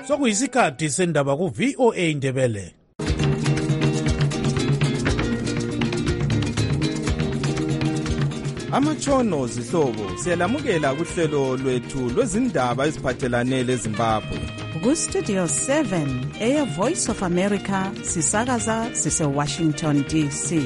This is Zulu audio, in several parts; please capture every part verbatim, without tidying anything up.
sokuyisikhathi sendaba ku-V O A Ndebele. Amatshono zihlobo siyalamukela kuhlelo lwethu lwezindaba eziphathelane leZimbabwe. Ku-Studio seven, Air Voice of America, sisakaza sise-Washington D C.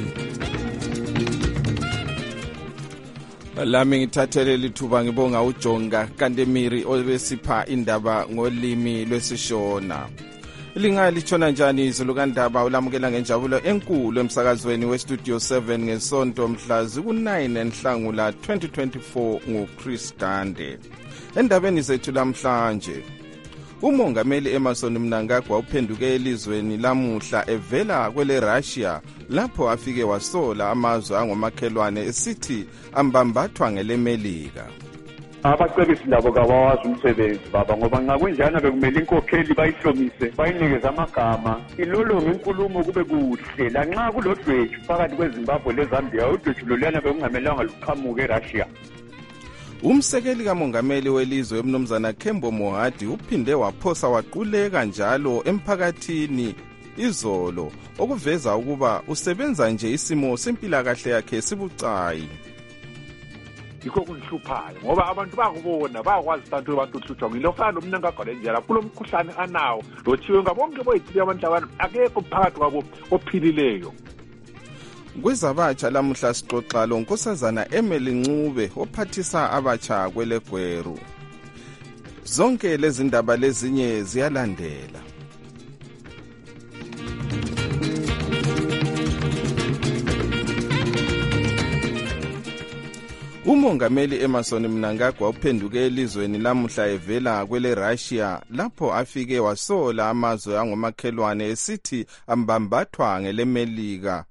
Lami ngithathele lithuba ngibonga uJonga Kandemiri obesipha indaba ngolimi lwesishona. Linga litshona njani izulu kandaba ulamukela ngenjabulo enkulu emsakazweni weStudio seven ngesonto mhlazi ku-nine enhlangula twenty twenty-four nguChris Gande. Endabeni zethu lamhlanje, umongameli Emmerson Mnangagwa uphenduke elizweni lamuhla evela kwele Russia lapho afike wasola amazwe angomakhelwane esithi ambambathwa ngelemelika. Abacebisi labo kawazi umsebenzi baba ngoba nxa kunjana bekumele inkokheli bayihlomise bayinikeze amagama ilolonga inkulumo kube kuhle lanxa kulodwethu phakathi kweZimbabwe leZambia udwethu loluyana bekungamelanga luqhamuke eRussia. Umsekeli kamongameli welizwe umnumzana Kembo Mohadi uphinde waphosa waquleka njalo emphakathini izolo okuveza ukuba usebenza nje isimo sempilakahle yakhe sibucayi. Yikho kunhluphayo ngoba abantu bakubona bakwazi abantu abantu uhlutshwa ngilofana lomnangagwa lenjala kulomkhuhlane anawo lothiwe ngabonke boyithile abantu abantu akekho phakathi kwabo ophilileyo. Kwezabatsha lamuhla sixoxa lo nkosazana Emily Ncube ophathisa abatsha kwelegweru. Zonke lezi ndaba lezinye ziyalandela. Umongameli Emmerson Mnangagwa uphenduke elizweni lamuhla evela kwele Russia lapho afike wasola amazwe angomakhelwane esithi ambambathwa ngelemelika.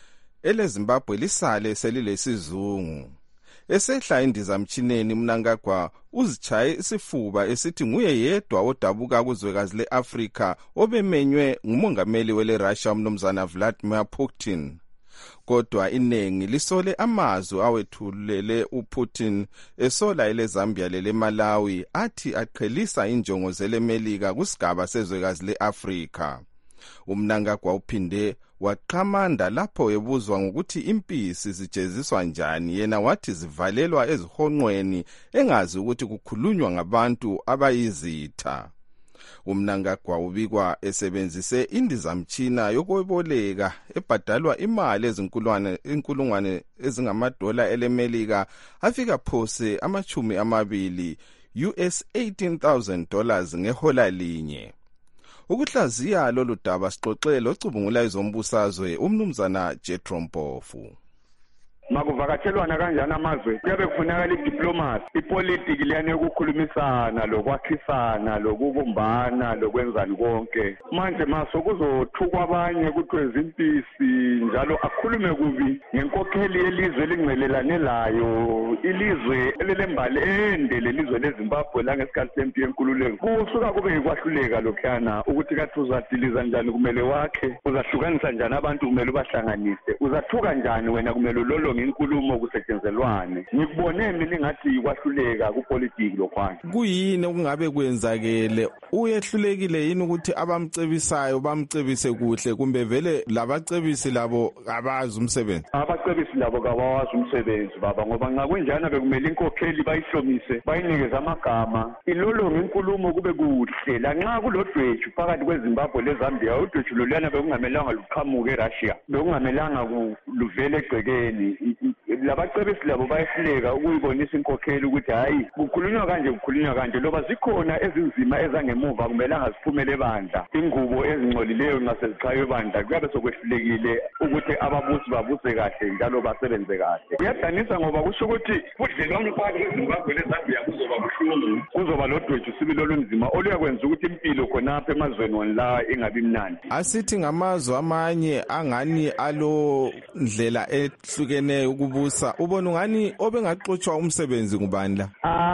Ele Zimbabwe lisale selilesizungu. Esehla indizamtshineni Mnangagwa uzichaye isifuba esithi nguye yedwa odabuka kuzwekazi leAfrika obemenywe ngumongameli wele Russia umnumzana Vladimir Putin. Kodwa inengi lisole amazwi awethulele uPutin esola ele Zambia lele Malawi athi aqhelisa injongo zelemelika kusigaba sezwekazi leAfrika. Umnangagwa uphinde waqhamanda lapho ebuzwa ngokuthi impisi zijeziswa njani yena wathi zivalelwa ezihonqweni engazi ukuthi kukhulunywa ngabantu abayizitha. Umnangagwa ubikwa esebenzise indizamtshina yokuboleka ebhadalwa imali ezinkulungwane inkulungwane ezingamadola elemelika afika phose amachumi amabili U S eighteen thousand dollars ngehola linye. Ukuhlaziya lolu daba sixoxele ocubungula izombusazwe umnumzana Jethro Mpofu. Makuvakathelwana kanjani amazwe kuyabe kufunakala idiplomasi ipolitiki liyane ukukhulumisana lokwakhisana lokubumbana lokwenzani konke manje maso kuzothukwa abanye kuthiwe izimpisi njalo akhulume kubi ngenkokheli yelizwe elingcelelane layo ilizwe elilembali ende lelizwe leZimbabwe la ngesikhathi sempi yenkululeko kusuka kube yikwahluleka lokhana ukuthi kathi uzadiliza njani kumele wakhe uzahlukanisa njani abantu kumele ubahlanganise uzathuka njani wena kumele lolo ngenkulumo kusethenzelwane ngikubone mina ngathi kwahluleka kupolitiki lokhwana. Kuyini okungabe kwenzakele uyehlulekile yini ukuthi abamcebisayo bamcebise kuhle kumbe vele labacebisi labo abazi umsebenzi? Abacebisi labo kawazi umsebenzi baba ngoba nxa kunjana bekumele inkokheli bayihlomise bayinikeze amagama ilolonga inkulumo kube kuhle lanxa kulodwethu phakathi kweZimbabwe leZambia udwethu loluyana bekungamelanga luqhamuke eRussia bekungamelanga luvele egcekeni labacebisi labo bayehluleka ukuyibonisa inkokheli ukuthi hayi kukhulunywa kanje kukhulunywa kanje loba zikhona ezinzima ezangemuva kumelanga ziphumele ebandla ingubo ezingcolileyo nxa sezichaye ebandla kuyabe sokwehlulekile ukuthi ababusi babuse kahle njalo basebenze kahle. Kuyadanisa ngoba kusho ukuthi budlelwano phakathi kweZimbabwe leZambia kuzoba buhlungu kuzoba lodwethu sibili olunzima oluyakwenza ukuthi impilo khonapha emazweni wonala ingabi mnandi. Asithi ngamazwe amanye angani alo ndlela ehlukeneyo ukubusa ubona ngani obengaxotsha umsebenzi ngubani la? Hayi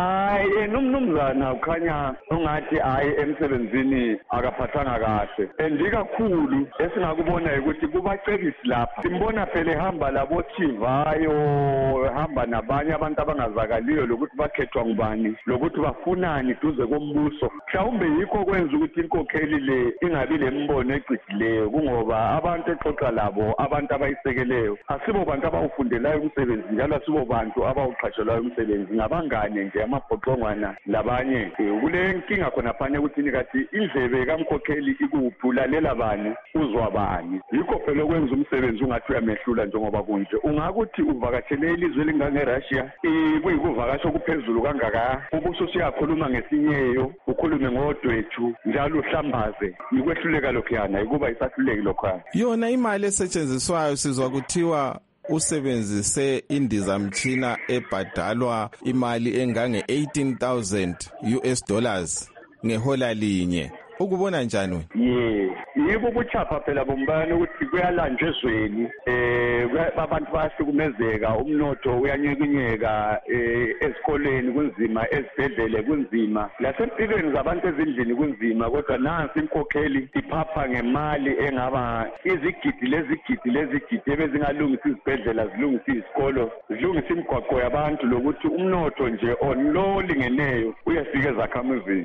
yena umnumzana ukhanya ungathi hayi emsebenzini akaphathanga kahle andikakhulu esingakubona ukuthi kubacebisi lapha simbona phela ehamba labo Thivayo ehamba nabanye abantu abangazakaliyo lokuthi bakhethwa ngubani lokuthi bafunani duze kombuso mhlawumbe yikho kwenza ukuthi inkokheli le ingabi lembono ecijileyo kungoba abantu exoxa labo abantu abayisekeleyo asibo bantu abawufundelayo umsebenzi njalo asibo bantu abawuqhatshelwayo umsebenzi ngabangane nje amabhoxongwana labanye kule nkinga khona phane ukuthi nikathi indlebe kamkhokheli ikuphi ulalela bani uzwa bani yikho phela kwenza umsebenzi ungathi uyamehlula njengoba kunje ungakuthi uvakatshele ilizwe lingangeRussia kuyikuvakasha okuphezulu kangaka ubuso siyakhuluma ngesinyeyo ukhulume ngodwethu njalo uhlambaze ikwehluleka lokhuyana ikuba isahluleki lokhwana yona imali esetshenziswayo sizwa kuthiwa usebenzise indizamtshina ebhadalwa imali engange eighteen thousand U S dollars ngehola linye ukubona njani wena? Yeah, yibo ubuchapha phela bombani ukuthi kuyalanjwa ezweni eh abantu bayahlukumezeka umnotho uyanyekenyeka eh ezikoleni kunzima ezibhedlele kunzima lasempilweni zabantu ezindlini kunzima kodwa nansi inkokheli iphapha ngemali engaba izigidi lezigidi lezigidi ebezingalungisa izibhedlela zilungisa izikolo zilungisa imigwaqo yabantu lokuthi umnotho nje onlolingeneyo uyafika ezakhamuzini.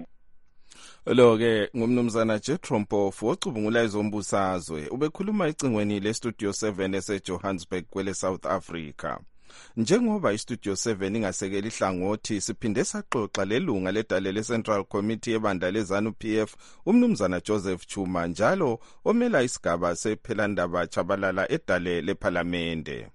Lo ke ngumnumzana Jethro Mpofu ocubungula izombusazwe ubekhuluma ecingweni le Studio seven ese Johannesburg kwele South Africa. Njengoba iStudio seven ingasekeli hlangothi siphinde saxoxa lelunga ledale le Central Committee ebandla leZANU P F umnumzana Joseph Chuma njalo omela isigaba sephelandaba chabalala edale leParliamente.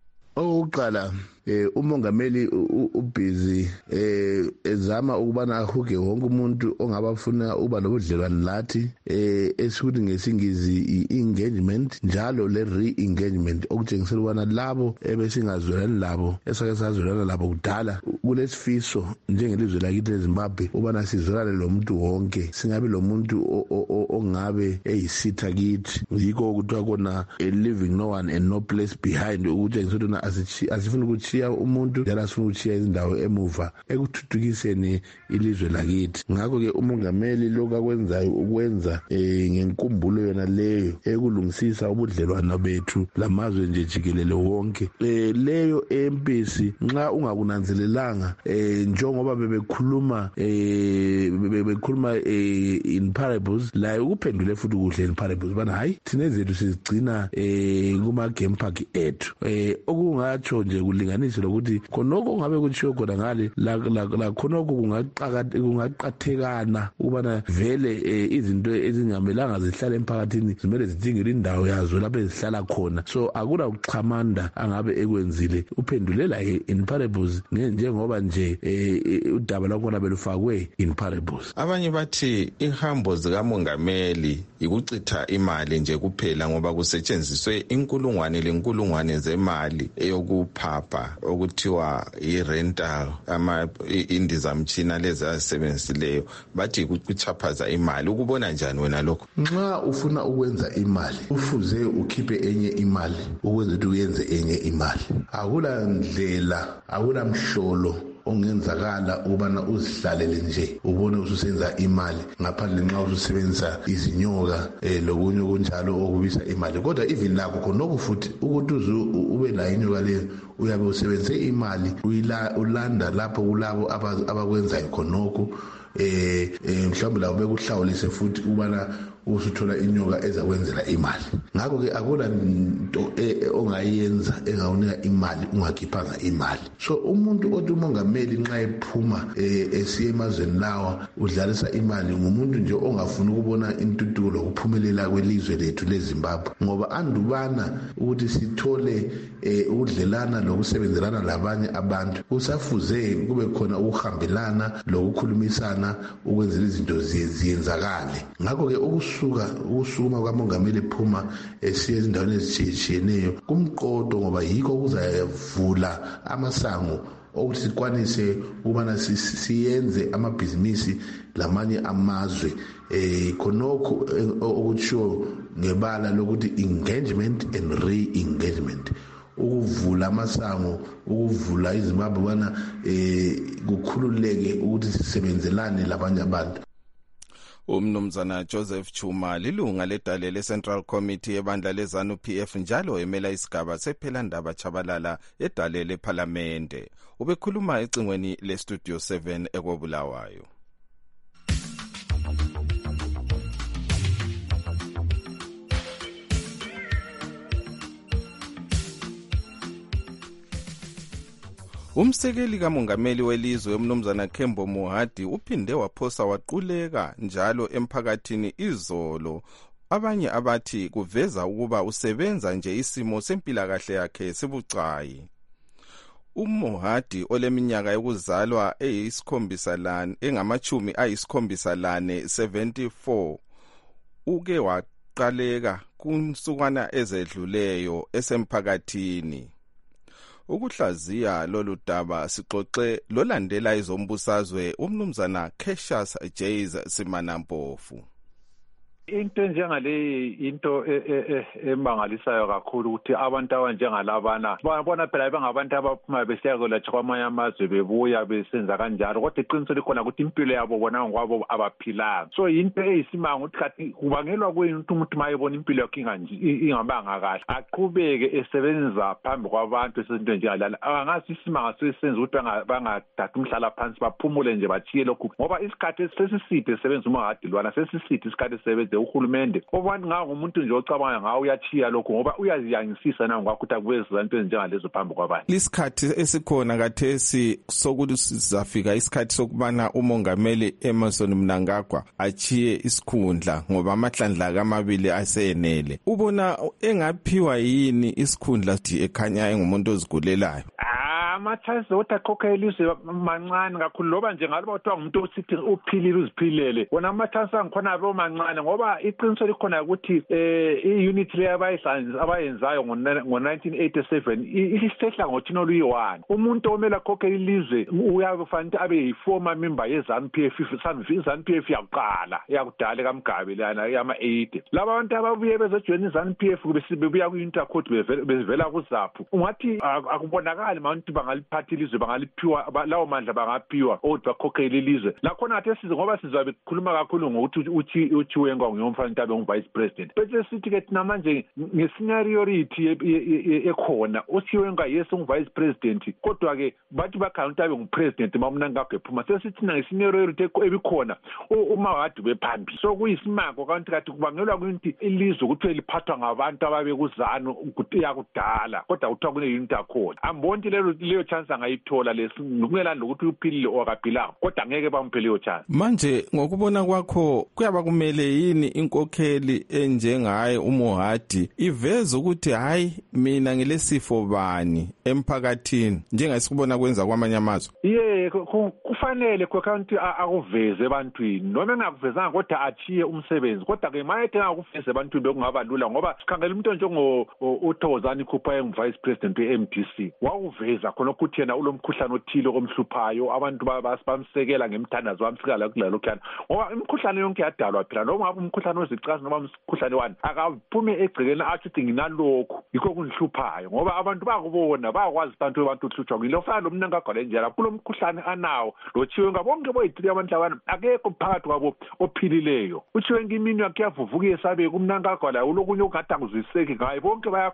Oqala eh umongameli ubusy eh ezama ukubana ahuge wonke umuntu ongabafuna uba nobudlelwane lathi eh esikuthi ngesingizi engagement njalo le re-engagement okutshengisela ubana labo ebesingazwelani labo esake sazwelana labo kudala kulesifiso njengelizwe lakithi leZimbabwe ubana sizwelane lo muntu wonke singabe lo muntu ongabe eyisitha kithi yikho ukuthiwa kona leaving no one and no place behind ukutshengisela ubana asifuna ukuthi umuntu njalo asifuna ukuchiya izindawo emuva ekuthuthukiseni ilizwe lakithi ngakho ke umongameli lokho akwenzayo ukwenza eh ngenkumbulo yona leyo ekulungisisa ubudlelwano bethu lamazwe nje jikelele wonke eh leyo empisi nxa ungakunanzelelanga eh njengoba bebekhuluma eh bebekhuluma in parables la ukuphendule futhi kuhle in parables bana hayi thina zethu sizigcina eh kuma game park ethu eh okungatsho nje kulinganiswa lokuthi khonoko ngabe kutshiwo khona ngale la la khonoko kungaqaka kungaqathekana ubana vele izinto ezingamelanga zihlale emphakathini zimele zidingele indawo yazo lapho ezihlala khona so akula ukuxhamanda angabe ekwenzile uphendulela in parables njengoba nje udaba lakhona belufakwe in parables. Abanye bathi ihambo zikamongameli ikuchitha imali nje kuphela ngoba kusetshenziswe inkulungwane lenkulungwane zemali eyokuphapha okuthiwa i-rental ama indizamtshina lezi asebenzisileyo bathi kuchaphaza imali ukubona njani wena lokho? Nxa ufuna ukwenza imali ufuze ukhiphe enye imali ukwenza ukuthi uyenze enye imali akula ndlela akula mhlolo ongenzakala ubana uzihlalele nje ubone ususenza imali ngaphandle nxa usebenzisa izinyoka eh lokunye kunjalo okubisa imali kodwa even lakho khonoko futhi ukuthi ube la inyoka leyo uyabe usebenzise imali uyila ulanda lapho kulabo abakwenza khonoko eh mhlawumbe la ubekuhlawulise futhi ubana usuthola inyoka ezakwenzela imali ngakho ke akula into ongayenza engawunika imali ungakhiphanga imali so umuntu othi umongameli nxa ephuma esiye emazweni lawa udlalisa imali ngumuntu nje ongafuna ukubona intuthuko lokuphumelela kwelizwe lethu leZimbabwe ngoba andubana ukuthi sithole ukudlelana lokusebenzelana labanye abantu kusafuze kube khona ukuhambelana lokukhulumisana ukwenzela izinto ziyenzakale ngakho ke suka usuma kwamongameli ephuma esiye ezindaweni ezitshiyeneyo kumqodo ngoba yikho kuzavula amasango ukuthi sikwanise ukubana siyenze amabhizinisi lamanye amazwe eh khonokho okutshiwo ngebala lokuthi engagement and re-engagement ukuvula amasango ukuvula izimbabwe bana eh kukhululeke ukuthi sisebenzelane labanye abantu. Umnumzana Joseph Chuma lilunga ledale le-Central Committee ebandla lezanu P F njalo emela isigaba sephelandaba Chabalala edale lephalamende. Ubekhuluma ecingweni le-Studio seven ekobulawayo. Umsekeli kamongameli welizwe umnumzana Kembo Mohadi uphinde waphosa waquleka njalo emphakathini izolo abanye abathi kuveza ukuba usebenza nje isimo sempilakahle yakhe sibucayi. uMohadi oleminyaka yokuzalwa eyisikhombisa lane engamachumi ayisikhombisa lane seventy-four uke waqaleka kunsukwana ezedluleyo esemphakathini. Ukuhlaziya lolu daba sixoxe lolandela izombusazwe umnumzana Cassius Jays Simanampofu. Into njengale into emangalisayo kakhulu ukuthi abantu abanjengalabana bona phela bengabantu abaphuma besiyakwelatshwa kwamanye amazwe bebuya besenza kanjalo kodwa iqiniso likhona ukuthi impilo yabo bona ngokwabo abaphilanga. So into eyisimanga ukuthi kathi kubangelwa kuyini ukuthi umuntu mayebona impilo yakhe ingabanga kahle aqhubeke esebenza phambi kwabantu esinto njengalala. Angasi isimanga sesenza ukuthi bangathatha umhlala phansi baphumule nje bachiye lokhu ngoba isikhathi sesiside esebenza uMahadi lwana sesiside isikhathi esebenza uhulumende obantu ngawo umuntu nje ocabanga ngawo uyachiya lokho ngoba uyaziyangisisa na ngakho ukuthi akubeze into njengalezo phambi kwabantu. Isikhathi esikhona kathesi sokuthi sizafika isikhathi sokubana umongameli Emmerson Mnangagwa achiye isikhundla ngoba amahlandla kamabili asenele. Ubona engaphiwa yini isikhundla ekhanya engumuntu ozigulelayo? Amathasi othi akhokhe ilizwe mancane kakhulu loba nje ngaloba kuthiwa ngumuntu osithi uphilile uziphilele wona amathasi angikhona abo mancane ngoba iqiniso likhona ukuthi eh i-unit le abayenzayo ngo nineteen eighty-seven isehla ngothina oluyi-one. Umuntu omele akhokhe ilizwe uyafanele abe yi-former member ye-ZANU P F. i-ZANU P F yakuqala yakudala kaMgabe lana yama eighty. Laba abantu ababuye bezojoyina i-ZANU P F bebuya ku-Intercourt bevela kuZAPHU ungathi akubonakali manje bangaliphatha ilizwe bangaliphiwa lawo mandla bangaphiwa ukuthi bakhokhele ilizwe. Lakhona athi size ngoba sizabe kukhuluma kakhulu ngokuthi uthi uthi wenga ngiyomfana Ntabe ngu-vice president. Bese sithi ke thina manje nge-seniority ekhona uthi wenga yes ngu-vice president kodwa ke bathi bakhaya Ntabe ngu-president maMnangagwa ephuma sesithina nge-seniority ebikhona uMahadi bephambili. So kuyisimako kanti kathi kubangelwa ukuthi ilizwe ukuthi liphathwa ngabantu ababe kuZANU ukuthi yakudala kodwa kuthiwa kune-Intercourt. Ambonti lelo leyo chance angayithola lesingelani lokuthi uphilile okaphilanga kodwa ngeke bamphe leyo chance. Manje ngokubona kwakho kuyaba kumele yini inkokheli enjengaye uMohadi iveza ukuthi hayi mina ngilesifo bani emphakathini njengasikubona kwenza kwamanye amazwe? Ye kufanele kwakanti akuveze ebantwini noma engakuvezanga kodwa achiye umsebenzi kodwa ke mayethe akuveze ebantwini bekungaba lula ngoba sikhangela umuntu njengo uThokozani Khupha engu-vice president we-M D C wakuveza khona ukuthi yena ulomkhuhlane othile omhluphayo abantu bamsekela ngemthandazo bamfika la kulalo khana ngoba imikhuhlane yonke yadalwa phela noma umkhuhlane ozicasi noma umkhuhlane wani akaphume egcekeni athi ukuthi nginalokho yikho kunhluphayo ngoba abantu bakubona bakwazi abantu abantu uhlutshwa ngilo fana lo Mnangagwa lenjela kulo mkhuhlane anawo lo chiwe ngabonke boyithile abantu abana akekho phakathi kwabo ophilileyo uchiwe ngimini yakhe yavuvuka esabe kuMnangagwa la ulokunye ukungazwiseki ngaye bonke baya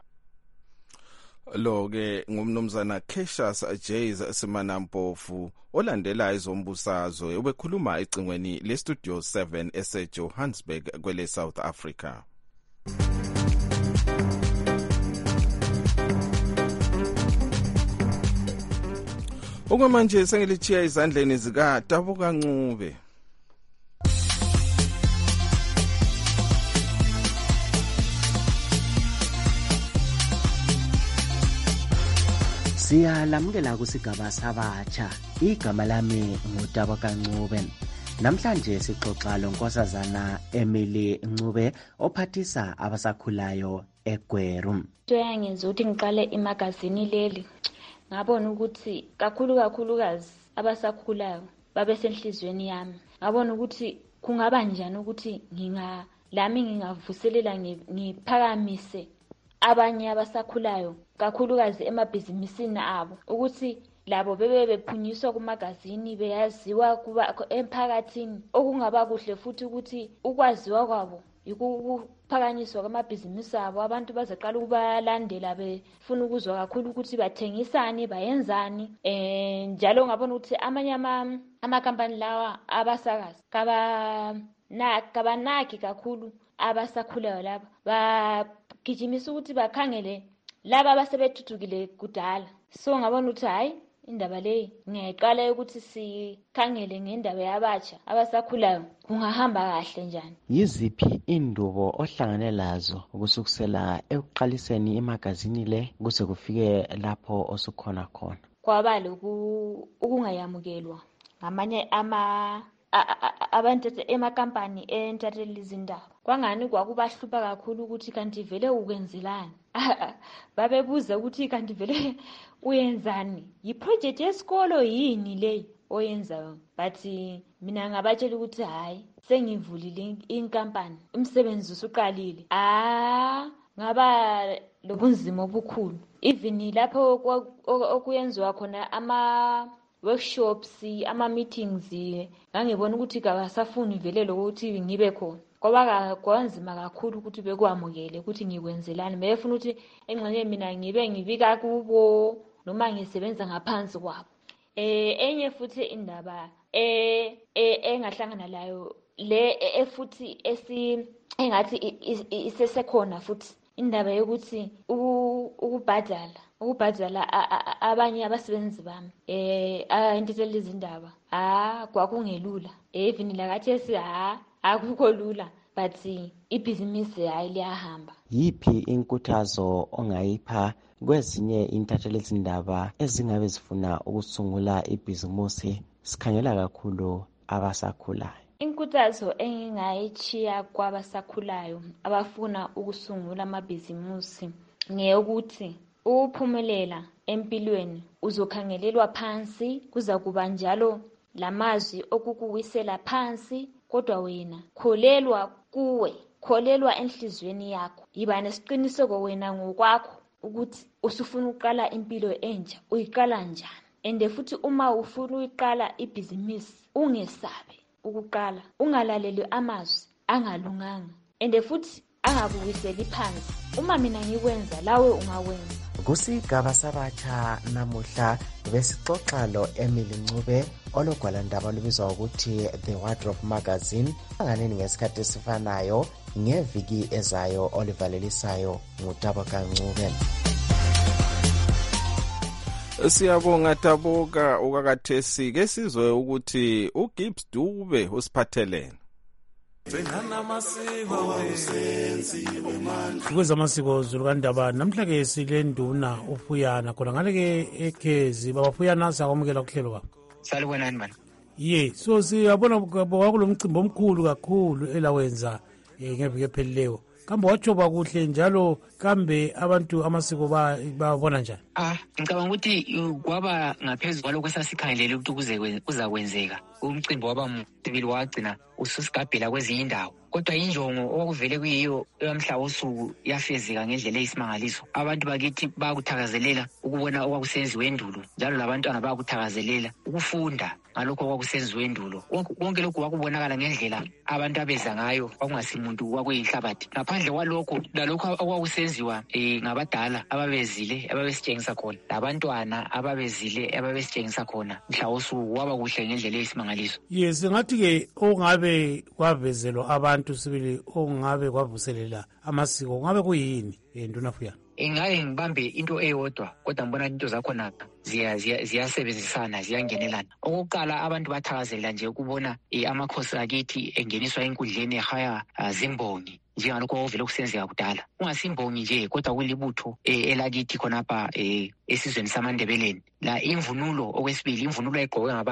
lo ke ngumnumzana Cassius Jays Simanampofu olandela izombusazwe ubekhuluma ecingweni le-Studio seven ese-Johannesburg kwele South Africa. Okwamanje sengilichiya izandleni zika Dabuka Ncube. Siyalamukela kusigaba sabatsha. Igama lami nguDabuka Ncube. Namhlanje sixoxa lonkosazana Emily Ncube ophathisa abasakhulayo eGweru. Into yangenza ukuthi ngiqale imagazini leli ngabona ukuthi kakhulu kakhulukazi abasakhulayo babe senhlizweni yami. Ngabona ukuthi kungaba njani ukuthi nginga lami ngingavuselela ngiphakamise abanye abasakhulayo kakhulukazi emabhizimisini abo ukuthi labo bebe bephunyiswa kumagazini beyaziwa kuba emphakathini. Okungaba kuhle futhi ukuthi ukwaziwa kwabo ukuphakanyiswa kwamabhizinisi abo, abantu bazaqala ukubalandela befuna ukuzwa kakhulu ukuthi bathengisani bayenzani. Eh njalo ngabona ukuthi amanye ama amakampani lawa abasakazi kaba na kabanaki kakhulu abasakhulayo laba, bagijimisa ukuthi bakhangele laba abasebethuthukile kudala. So ngabona ukuthi hayi indaba le ngiyayiqala ukuthi sikhangele ngendaba yabatsha abasakhulayo kungahamba kahle njani. Yiziphi indubo ohlangane lazo ukusukusela ekuqaliseni imagazini le kuze kufike lapho osukhona khona? Kwaba lokhu ukungayamukelwa ngamanye ama abantu emakampani entathelisa izindaba. Kwangani kwakubahlupha kakhulu ukuthi kanti vele ukwenzelani. Babebuza ukuthi kanti vele uyenzani, yiproject yesikolo yini le oyenzayo. But mina ngabatshela ukuthi hayi sengivulile inkampani, umsebenzi usuqalile. Ah ngaba lobunzima obukhulu, even lapho okuyenziwa khona ama workshops ama meetings ngangibona ukuthi kabasafuni vele lokuthi ngibe khona. Ngoba kwanzima kakhulu ukuthi bekwamukele ukuthi ngikwenzelani. Befuna ukuthi engxenye mina ngibe ngibika kubo noma ngisebenza ngaphansi kwabo. Eh enye futhi indaba eh engahlangana layo le efuthi esi engathi isesekhona futhi indaba yokuthi ukubhadala ukubhadala abanye abasebenzi bami eh entethela izindaba. Ah kwakungelula. Even lakathi esi ha akukho lula, but ibhizinisi hayi liyahamba. Yiphi inkuthazo ongayipha kwezinye intatheli izindaba ezingabe zifuna ukusungula ibhizinisi sikhangela kakhulu abasakhulayo? Inkuthazo engingayichiya kwabasakhulayo abafuna ukusungula amabhizinisi ngeyokuthi uphumelela empilweni uzokhangelelwa phansi, kuza kuba njalo lamazwi okukuwisela phansi, kodwa wena kholelwa kuwe, kholelwa enhlizweni yakho, yiba nesiqiniseko wena ngokwakho ukuthi usufuna uqala impilo entsha uyiqala njani. Ende futhi uma ufuna uyiqala ibhizinisi ungesabe ukuqala, ungalaleli amazwi angalunganga, ende futhi angakuwiseli phansi. Uma mina ngikwenza lawe ungawenza. Kusigaba sabatsha namuhla besixoxa lo Emily Ncube ologwalandaba olubizwa ukuthi The Wardrobe Magazine. Anganeni ngesikhathi esifanayo ngeviki ezayo olivalelisayo nguTabo Kancube. Siyabonga Taboka ukakathesi ke sizwe ukuthi uGibbs Dube usiphathelene. Kweza amasiko zulukandaba namhla ke silenduna uFuyana khona ngale ke ekhezi babafuyana sakwamukela kuhlelo baba. Salibonani man. Ye so siyabona kwakulomcimbi omkhulu kakhulu elawenza ngeviki ephelileyo. Kambe wajoba kuhle njalo kambe abantu amasiko babona njani? Ah ngicabanga ukuthi kwaba ngaphezulu kwalokho sasikhangelele ukuthi kuze kuzakwenzeka. Umcimbi waba msibili wagcina ususigabhela kwezinye indawo, kodwa injongo okuvele kuyiyo yamhla wosuku yafezeka ngendlela eyisimangaliso. Abantu bakithi bakuthakazelela ukubona okwakusenziwe endulo, njalo labantwana bakuthakazelela ukufunda ngalokho okwakusenziwe endulo. Konke lokho kwakubonakala ngendlela abantu abeza ngayo, kwakungasimuntu kwakuyinhlabathi. Ngaphandle kwalokho lalokho okwakusenziwa eh ngabadala ababezile ababesitshengisa khona, labantwana ababezile ababesitshengisa khona, mhla wosuku waba kuhle ngendlela eyisimangaliso. Yes, ngathi ke ongabe kwavezelwa abantu sibili ongabe kwavuselela amasiko ngabe kuyini enduna Fuyana? Ingaye ngibambe into eyodwa, kodwa ngibona into zakhona ziya ziyasebenzisana ziyangenelana. Okokuqala abantu bathakazelela nje ukubona amakhosi akithi engeniswa enkundleni ehaya zimbongi njengalokho ovela kusenzeka kudala. Ungasimbongi nje kodwa kulibutho elakithi khonapha esizweni samaNdebeleni. La imvunulo okwesibili imvunulo egqokwe ngabantu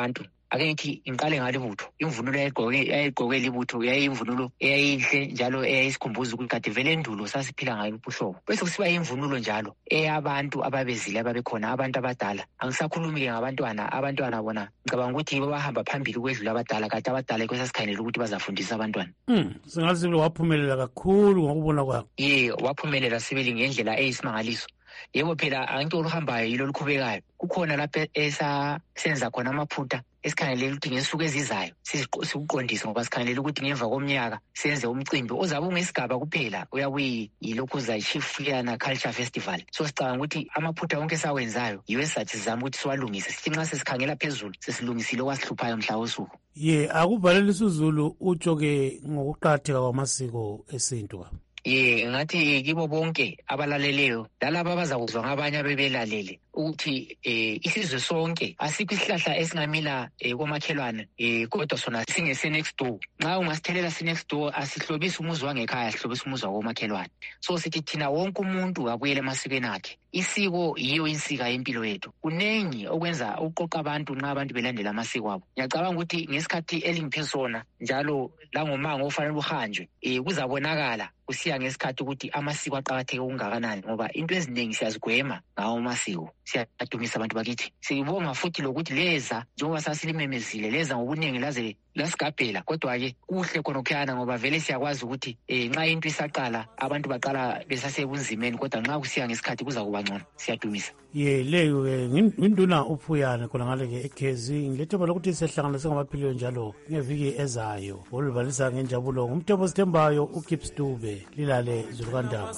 ake ngithi ngiqale ngalibutho imvunulo eyayigqokela ibutho yayimvunulo eyayinhle njalo eyayisikhumbuza ukuthi kade vele endulo sasiphila ngayo ubuhlobo. Bese kusiba imvunulo njalo eyabantu ababezile ababekhona abantu abadala. Angisakhulumi-ke ngabantwana, abantwana bona ngicabanga ukuthi yibo bahamba phambili ukwedlula abadala, kade abadala kwesasikhangela ukuthi bazafundisa abantwana. Mm, singazi waphumelela kakhulu ngokubona kwakho. Ye, waphumelela sibili ngendlela eyisimangaliso. Yebo phela angithi oluhambayo yilo lukhubekayo. Kukhona lapha esasenza khona amaphutha esikhangelela ukuthi ngesuku ezizayo sikuqondise ngoba sikhangelela ukuthi ngemva komnyaka senze umcimbi ozabe ungesigaba kuphela uyabuyi yilokhu za Chief Liana Culture Festival. So sicabanga ukuthi amaphutha wonke esawenzayo yiwe sathi sizama ukuthi siwalungise. Sithi nxa sesikhangela phezulu sesilungisile okwasihluphayo mhla wosuku. Ye, akuvalele isiZulu utsho-ke ngokuqakatheka kwamasiko esintu. Ye, ngathi kibo bonke abalaleleyo lalabo abazakuzwa ngabanye abebelalele ukuthi eh isizwe sonke asikho isihlahla esingamila eh, komakhelwane eh kodwa sona singese next door. Nxa ungasthelela si next door asihlobisa umuzi wangekhaya, sihlobisa umuzi wakomakhelwane. So sithi thina wonke umuntu abuyele emasikweni akhe. Isiko yiyo insika yempilo yethu. Kunengi okwenza uqoqa abantu nxa abantu belandela amasiko abo. Ngiyacabanga ukuthi ngesikhathi elingiphesona njalo la ngomango ofanele uhanjwe eh kuzabonakala kusiya ngesikhathi ukuthi amasiko aqhakatheke okungakanani ngoba into eziningi siyazigwema ngawo amasiko. Siyadumisa abantu bakithi. Sibonga futhi lokuthi leza njengoba sasilimemezile leza ngobuningi laze lasigabhela, kodwa-ke kuhle khona okukhana ngoba vele siyakwazi ukuthi eh nxa into isaqala abantu baqala besasebunzimeni, kodwa nxa kusiya ngesikhathi kuza kuba ngcono. Siyadumisa. Ye, leyo-ke nginduna uphuyane khona ngale-ke ekhezi ngilethemba lokuthi siyahlanganisa ngamaphilio njalo ngeviki ezayo oluvalisa ngenjabulo ngumthembo sithembayo uKips Dube. Lilale Zulukandaba.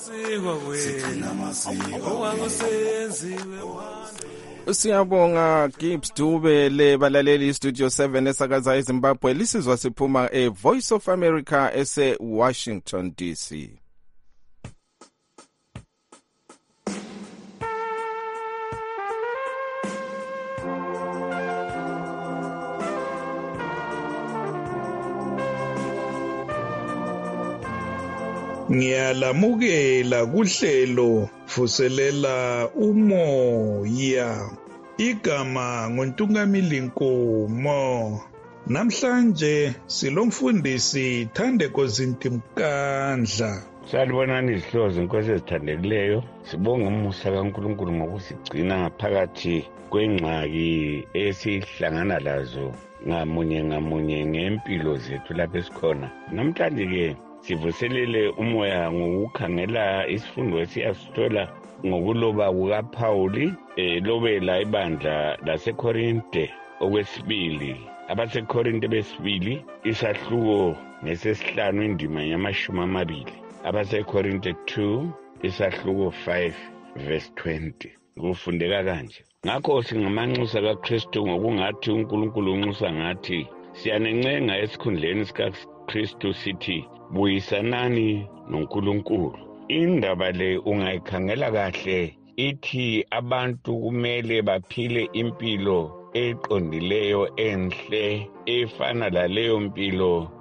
Siyabonga Gibbs Dube le balaleli Studio seven esakaza eZimbabwe. Lisizwa siphuma e Voice of America ese Washington D C. Ngiyalamukela kuhlelo vuselela umoya. Igama nguNtungamili Nkomo. Namhlanje silomfundisi Thandeko Zintimkandla. Salibonani izihlozo inkosi ezithandekileyo. Sibonga umusa kaNkulunkulu ngokusigcina ngaphakathi kwengxaki esihlangana lazo ngamunye ngamunye ngempilo zethu lapha esikhona. Namhlanje ke sivuselele umoya ngokukhangela isifundo esiyasithola ngokuloba kukaPawuli elobela ibandla laseKorinte okwesibili. AbaseKorinte besibili isahluko nesesihlanu indima yamashumi amabili. AbaseKorinte two isahluko five verse twenty. Kufundeka kanje. Ngakho singamanxusa kaKristu ngokungathi uNkulunkulu unxusa ngathi siyanencenga esikhundleni sikaKristu sithi buyisanani noNkulunkulu. Indaba le ungayikhangela kahle ithi abantu kumele baphile impilo eqondileyo enhle efana laleyo mpilo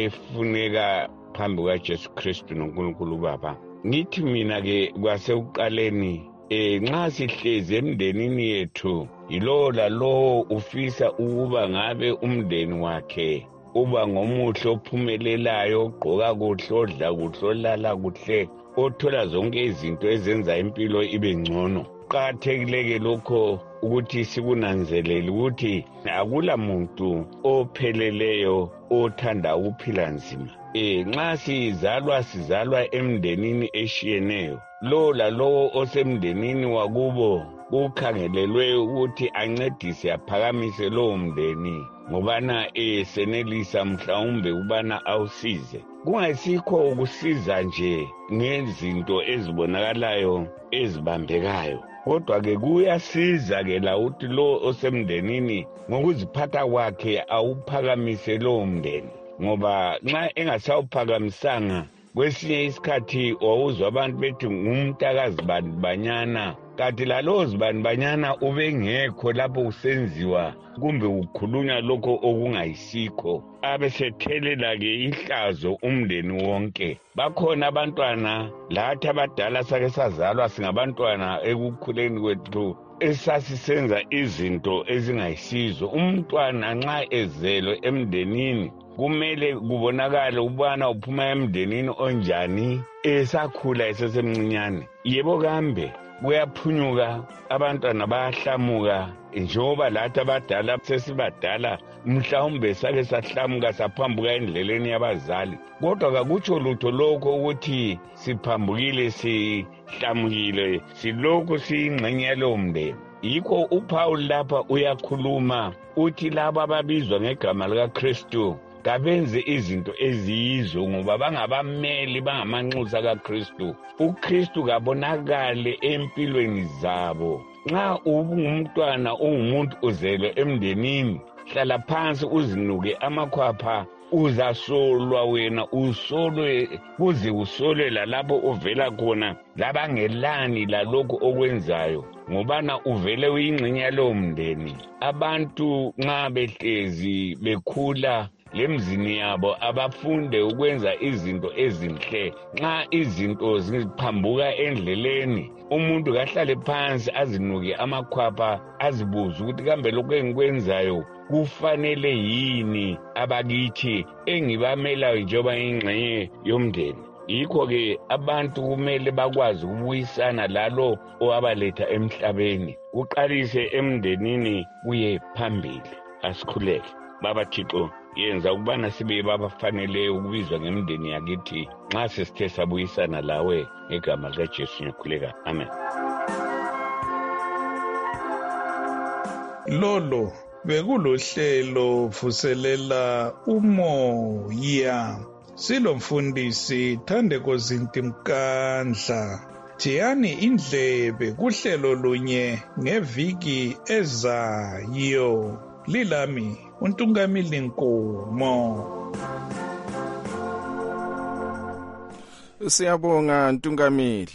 efuneka phambi kaJesu Kristu noNkulunkulu Baba. Ngithi mina ke kwasekuqaleni eh nxa sihlezi emndenini yethu yilo lalo ufisa ukuba ngabe umndeni wakhe uba ngomuhle ophumelelayo, ogqoka kuhle, odla kuhle, olala kuhle, othola zonke izinto ezenza impilo ibe ngcono. Kuqakathekile lokho ukuthi sikunanzelele ukuthi akula muntu opheleleyo othanda ukuphila nzima. Eh nxa sizalwa sizalwa emndenini eshiyeneyo. Lo lalowo osemndenini wakubo ukhangelelwe ukuthi ancedise aphakamise lowo mndeni ngobana esenelisa mhlawumbe ubana awusize. Kungayisikho ukusiza nje ngezinto ezibonakalayo ezibambekayo, kodwa ke kuyasiza ke la uthi lo osemndenini ngokuziphatha kwakhe awuphakamise lowo mndeni, ngoba nxa engasawuphakamisanga kwesinye isikhathi wawuzwa abantu bethi ngumntakazi banyana, kanti lalowo zibani ubengekho lapho kusenziwa kumbe ukukhulunywa lokho okungayisikho, abesethelela-ke ihlazo umndeni wonke. Bakhona abantwana lathi abadala sake sazalwa singabantwana ekukhuleni kwethu esasisenza izinto ezingayisizo. Umntwana nxa ezelwe emndenini kumele kubonakale ubana uphuma emndenini onjani esakhula esesemncinyane. Yebo kambe kuyaphunyuka abantwana bayahlamuka njengoba lathi abadala sesibadala mhlawumbe sake sahlamuka saphambuka endleleni yabazali, kodwa kakutsho lutho lokho ukuthi siphambukile sihlamukile silokhu siyingxenye yalowo mndeni. Yikho uPaul lapha uyakhuluma uthi laba ababizwa ngegama likaKristu kabenze izinto eziyizo ngoba bangabameli bangamanxusa kaKristu. uKristu kabonakale empilweni zabo. Nxa ungumntwana ungumuntu uzelwe emndenini, hlala phansi uzinuke amakhwapha, uzasolwa wena, usolwe kuze usolwe lalapho uvela khona labangelani lalokho okwenzayo ngobana uvele uyingxenye yalowo mndeni. Abantu nxa behlezi bekhula lemzini yabo abafunde ukwenza izinto ezinhle. Nxa izinto ziphambuka endleleni, umuntu kahlale phansi azinuke amakhwapha, azibuze ukuthi kambe lokho engikwenzayo kufanele yini abakithi engibamelayo njengoba ingxenye yomndeni. Yikho-ke abantu kumele bakwazi ukubuyisana lalo owabaletha emhlabeni, kuqalise emndenini kuye phambili. Asikhuleke. Baba Thixo, yenza ukubana sibe babafaneleyo ukubizwa ngemndeni yakithi nxa sesithe sabuyisana lawe ngegama likaJesu ngikhuleka. Amen. Lolo bekulohlelo vuselela umoya. Silomfundisi Thandeko Zinti Mkandla. Thiyani indlebe kuhlelo lunye ngeviki ezayo. Lilami uNtungamili Nkomo. Siyabonga Ntungamili.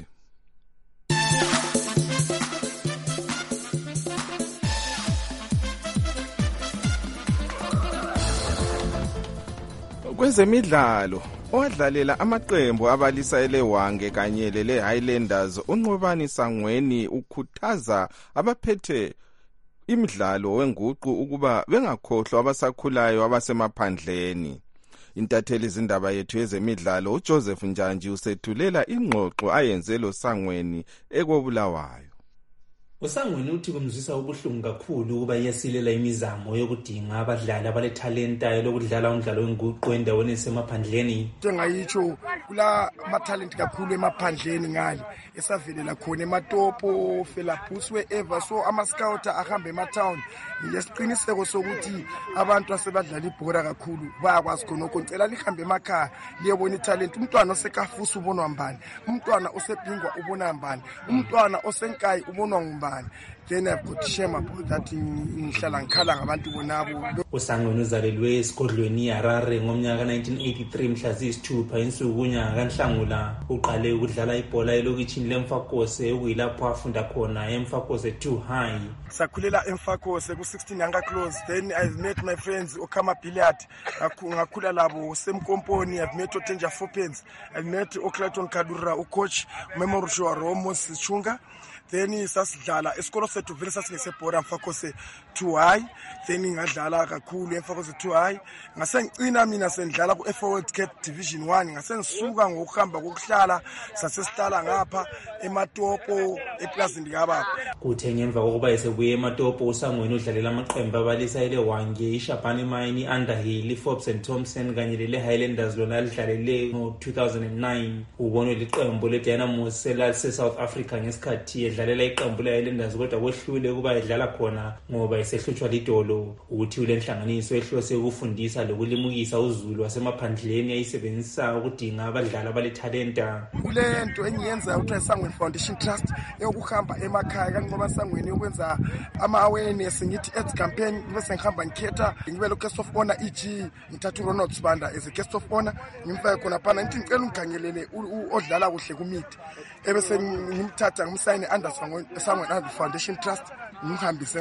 Kwezemidlalo, owadlalela amaqembu abalisa elewange kanye lele Highlanders uNqobani Sangweni ukhuthaza abaphethe imidlalo wenguqu ukuba bengakhohlwa abasakhulayo abasemaphandleni. Intatheli izindaba yethu yezemidlalo uJoseph Njanji usethulela ingxoxo ayenzelo Sangweni ekobulawayo. uSangweni uthi kumzwisa ubuhlungu kakhulu ukuba yesilela imizamo yokudinga abadlali abalethalenta lokudlala umdlalo wenguqu endaweni esemaphandleni. Njengayitsho kula amathalent kakhulu emaphandleni ngale esavelela khona eMatopo, Felapus wherever, so ama-scout ahamba ema-town. Ngiyesiqiniseko sokuthi abantu asebadlala ibhora kakhulu bayakwazi khonokho. Ngicela lihambe emakhaya liyebona italent. Umntwana osekafusa ubonwa mbani, umntwana osebhingwa ubonwa mbani, umntwana osenkayi ubonwa ngubani. Then I've got to share my book that ngihlala ngikhala ngabantu bonabo. uSangweni uzalelwe esigodlweni iHarare ngomnyaka nineteen eighty-three mhla ziyisithupha insuku unyaka kaNhlangula. Uqale ukudlala ibhola elokitshini leMfakose okuyilapho afunda khona eMfakose two High. Sakhulela eMfakose ku sixteen Younger Close. Then I've met my friends Okama Billiard. Ngakhula labo Semkomponi. I've met Otenja Foppens. I've met Oclayton Kadura, ucoach Memory Show Romos Chunga. Then sasidlala esikolo sethu vele sasingesebhora Mfakose two High. Then ngadlala kakhulu eMfakose two High. Ngase ngicina mina sendlala ku F O Cape Division one. Ngase ngisuka ngokuhamba kokuhlala sasesitala ngapha eMatopo eplazini likababa. Kuthe ngemva kokuba esebuye eMatopo uSangweni udlalela amaqembu abalisa elewange iShabani Mine, Underhill, Forbes and Thompson kanye lele Highlanders lona lidlalele ngo two thousand nine. Ubonwe liqembu leDynamo selase South Africa ngesikhathi edlalela iqembu leHighlanders kodwa kwehlule kuba edlala khona ngoba esehlutshwa lidolo. Uthi ulenhlanganiso ehlose ukufundisa lokulimukisa uZulu wasemaphandleni ayisebenzisa ukudinga abadlali abalethalenta. Kulento engiyenza uthi Sangweni Foundation Trust eyokuhamba emakhaya kaNqobani Sangweni ukwenza ama awareness ngithi ads campaign bese ngihamba ngikhetha ngibe lo guest of honor E G ngithatha uRonald Sibanda as a guest of honor ngimfake khona phana ngithi ngicela ungikhangelele odlala kuhle kumithi ebese ngimthatha ngimsayine under Sangweni Foundation Trust ngihambise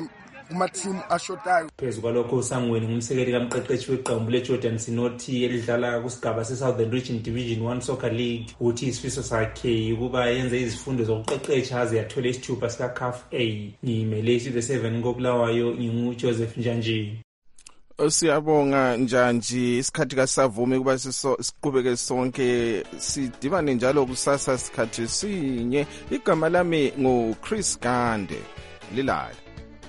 kumathimu ashotayo. Phezu kwalokho uSangweni ngumsekeli kamqeqeshi weqembu leJordan Sinothi elidlala kusigaba se-Southern Region Division one Soccer League uthi isifiso sakhe ukuba yenze izifundo zokuqeqesha aze yathole isithupha sika-C A F A. Ngiyimele iStudio seven koBulawayo, nginguJoseph Njanji. Siyabonga Njanji, isikhathi kasavumi kuba siqhubeke sonke sidibane njalo kusasa isikhathi sinye. Igama lami nguChris Gande. Lilala.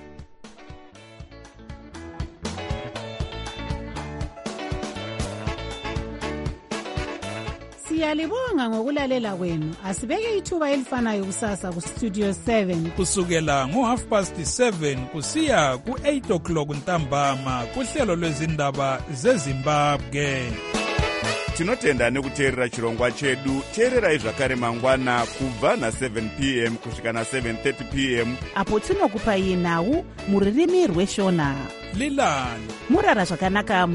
Siyalibonga ngokulalela kwenu. Asibeke ithuba elifanayo kusasa ku Studio seven kusukela ngo half past seven kusiya ku eight o'clock ntambama kuhlelo lwezindaba zeZimbabwe. Tinotenda nekuteerera chirongwa chedu. Teererai zvakare mangwana kubva na seven p m kusvika na seven thirty p m apo tinokupai nhau muririmi rweshona. Lilani murara zvakanaka.